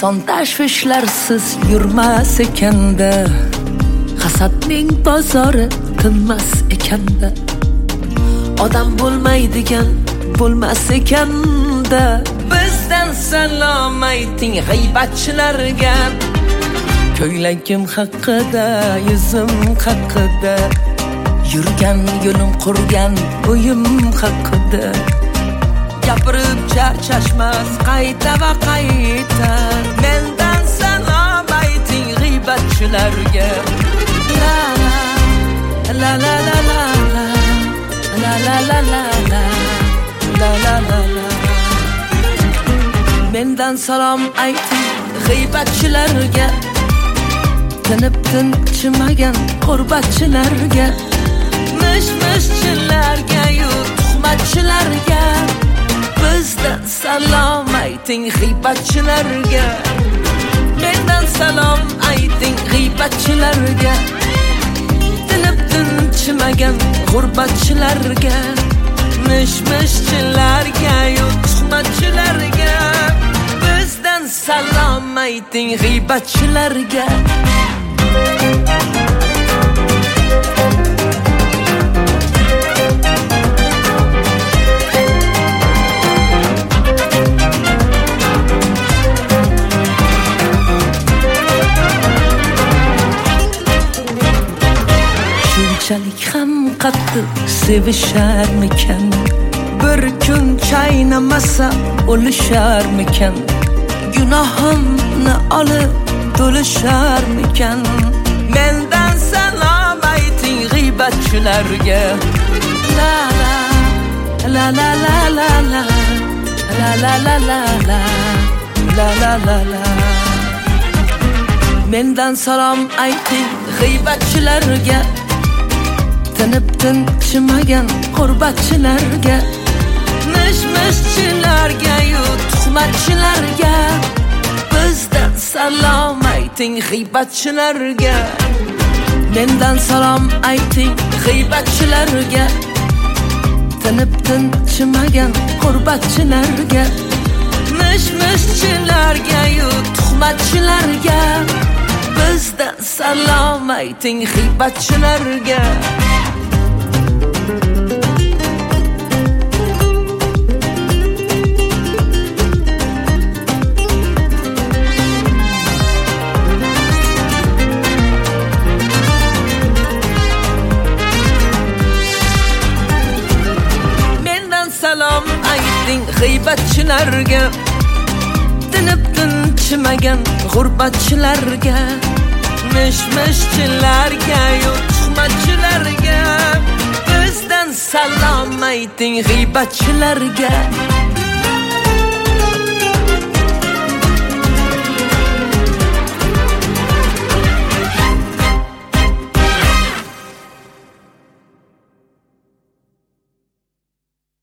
son tashvishlarsiz yurmas ekanda, hasadning bozori tinmas ekanda, odam bo'lmaydigan bo'lmas ekanda. Bizdan salom ayting g'iybatchilarga, ko'ylagim haqida, yuzim haqida, yurgan yo'lim qurgan uyim haqida. Gapirib charchashmas qayta va qayta, mendan salom ayting g'iybatchilarga. La la la la la la la la la la la la la la. Mendan salom ayting g'iybatchilarga, tinib tinchimagan qurbatchilarga, mish-mishchilarga, tuhmatchilarga. Bizdan salom ayting g'iybatchilarga, mendan salom ayting g'iybatchilarga, tinib tinchimagan g'urbatchilarga, mish-mishchilarga, tuhmatchilarga. Bizdan salom ayting g'iybatchilarga. Shunchalik ham qattiq sevisharmikan, bir kun chaynamasa o'lisharmikan, gunohimni olib to'lisharmikan. Mendan salom ayting g'iybatchilarga. La la la la la la la la la la la la la la la. Mendan salom ayting g'iybatchilarga, tinib tinchimagan qurbatchilarga, mish-mishchilarga, tuhmatchilarga. Bizdan salom ayting g'iybatchilarga. Mendan salom ayting g'iybatchilarga, tinib tinchimagan qurbatchilarga, mish-mishchilarga, tuhmatchilarga. Bizdan salom ayting g'iybatchilarga. Salom ayting g'iybatchilarga, tinib tinchimagan g'urbatchilarga, mish-mishchilarga, tuhmatchilarga. Bizdan salom ayting g'iybatchilarga.